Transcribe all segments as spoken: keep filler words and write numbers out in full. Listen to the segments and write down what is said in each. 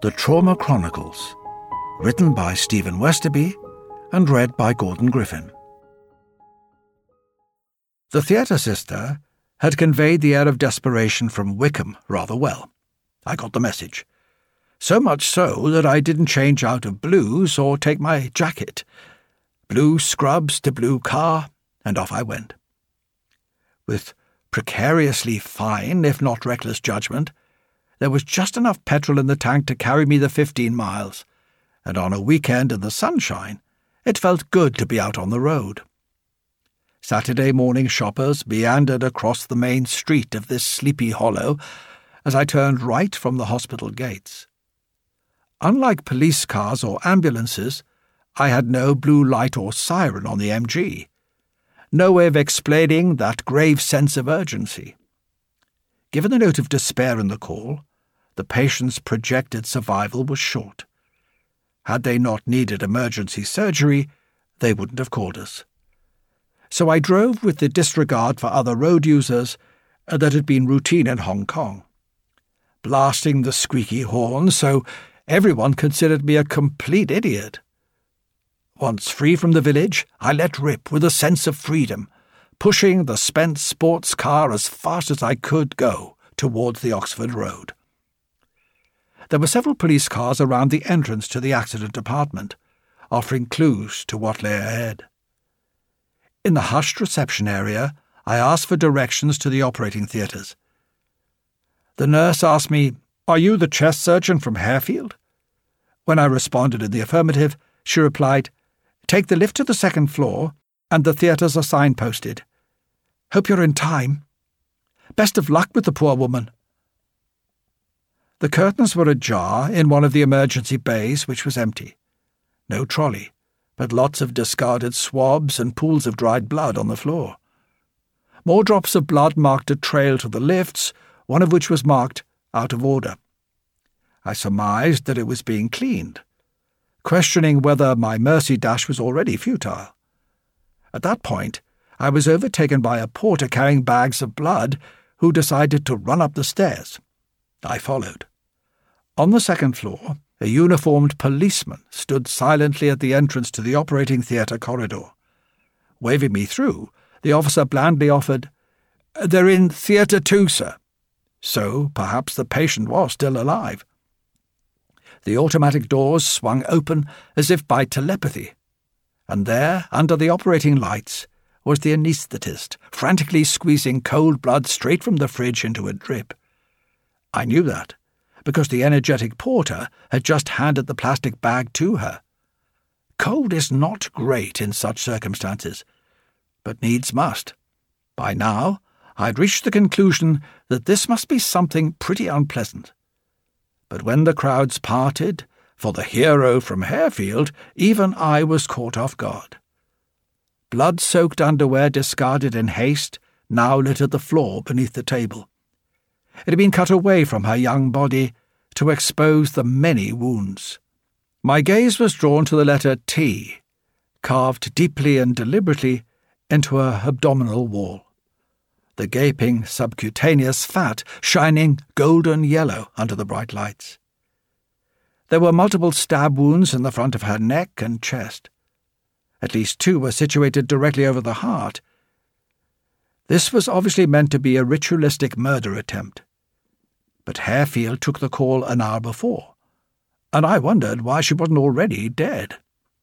The Trauma Chronicles, written by Stephen Westerby and read by Gordon Griffin. The theatre sister had conveyed the air of desperation from Wickham rather well. I got the message. So much so that I didn't change out of blues or take my jacket. Blue scrubs to blue car, and off I went. With precariously fine, if not reckless judgment, there was just enough petrol in the tank to carry me the fifteen miles, and on a weekend in the sunshine, it felt good to be out on the road. Saturday morning shoppers meandered across the main street of this sleepy hollow as I turned right from the hospital gates. Unlike police cars or ambulances, I had no blue light or siren on the M G. No way of explaining that grave sense of urgency. Given the note of despair in the call, the patient's projected survival was short. Had they not needed emergency surgery, they wouldn't have called us. So I drove with the disregard for other road users that had been routine in Hong Kong, blasting the squeaky horn so everyone considered me a complete idiot. Once free from the village, I let rip with a sense of freedom, pushing the spent sports car as fast as I could go towards the Oxford Road. There were several police cars around the entrance to the accident department, offering clues to what lay ahead. In the hushed reception area, I asked for directions to the operating theatres. The nurse asked me, "Are you the chest surgeon from Harefield?" When I responded in the affirmative, she replied, "Take the lift to the second floor, and the theatres are signposted. Hope you're in time. Best of luck with the poor woman." The curtains were ajar in one of the emergency bays, which was empty. No trolley, but lots of discarded swabs and pools of dried blood on the floor. More drops of blood marked a trail to the lifts, one of which was marked out of order. I surmised that it was being cleaned, questioning whether my mercy dash was already futile. At that point, I was overtaken by a porter carrying bags of blood who decided to run up the stairs. I followed. On the second floor, a uniformed policeman stood silently at the entrance to the operating theatre corridor. Waving me through, the officer blandly offered, "They're in Theatre Two, sir." So perhaps the patient was still alive. The automatic doors swung open as if by telepathy, and there, under the operating lights, was the anaesthetist, frantically squeezing cold blood straight from the fridge into a drip. I knew that, because the energetic porter had just handed the plastic bag to her. Cold is not great in such circumstances, but needs must. By now, I'd reached the conclusion that this must be something pretty unpleasant. But when the crowds parted, for the hero from Harefield, even I was caught off guard. Blood-soaked underwear discarded in haste now littered the floor beneath the table. It had been cut away from her young body to expose the many wounds. My gaze was drawn to the letter T, carved deeply and deliberately into her abdominal wall. The gaping subcutaneous fat shining golden yellow under the bright lights. There were multiple stab wounds in the front of her neck and chest. At least two were situated directly over the heart. This was obviously meant to be a ritualistic murder attempt. But Harefield took the call an hour before, and I wondered why she wasn't already dead.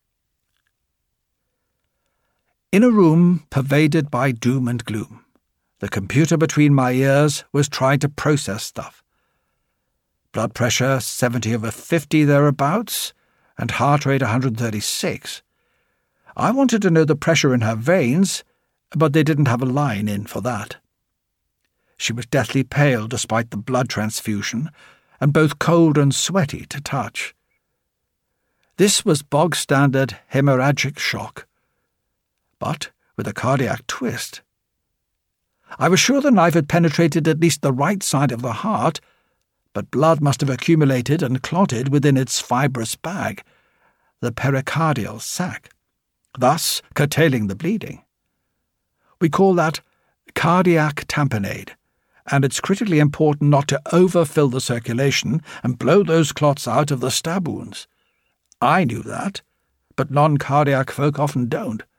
In a room pervaded by doom and gloom, the computer between my ears was trying to process stuff. Blood pressure seventy over fifty thereabouts, and heart rate one hundred thirty-six. I wanted to know the pressure in her veins, but they didn't have a line in for that. She was deathly pale despite the blood transfusion, and both cold and sweaty to touch. This was bog-standard hemorrhagic shock, but with a cardiac twist. I was sure the knife had penetrated at least the right side of the heart, but blood must have accumulated and clotted within its fibrous bag, the pericardial sac, thus curtailing the bleeding. We call that cardiac tamponade, and it's critically important not to overfill the circulation and blow those clots out of the stab wounds. I knew that, but non-cardiac folk often don't.